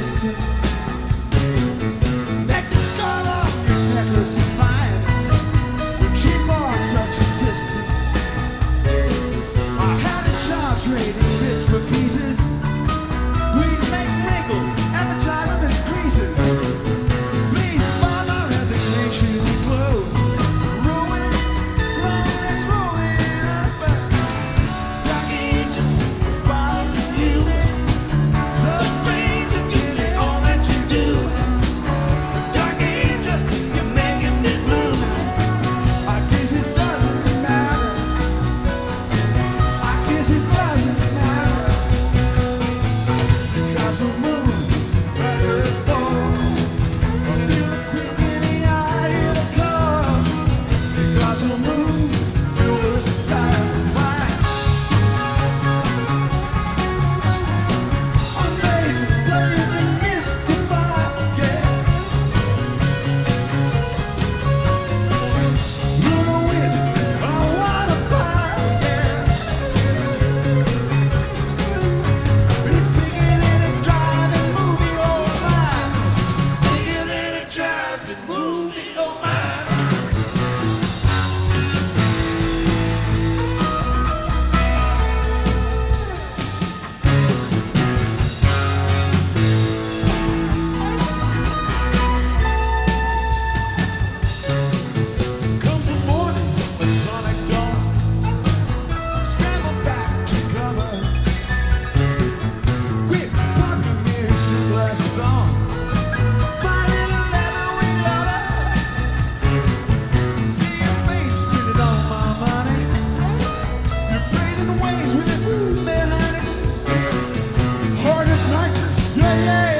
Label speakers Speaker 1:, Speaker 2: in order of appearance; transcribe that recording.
Speaker 1: distance. Next scholar, necklace is mine. Cheap for such assistance. I had a job trading bits for pieces. We'd make wrinkles, advertise them as creases. Please buy my resignation clothes. Rolling, rolling, it's rolling up. Dark angel was bothering you. So strange to get it all that you do. Dark angel, you're making me blue. I guess it doesn't matter. I guess it doesn't matter. Because the moon right at the door. I feel the quick in the eye of the car. Because the moon filled the sky with white. Amazing, blazing, mystified, yeah. Lunar wind, I wanna fire, yeah. It's bigger than a driving movie, oh my. Bigger than a driving movie, oh my. Comes the morning, a tonic dawn. Scramble back to cover. Quick, pop your mirror, sunglasses on. My little leatherweight lover. See your face printed on my money. You're praising the ways with it, man, honey. Heart of nightmares, yeah, yeah.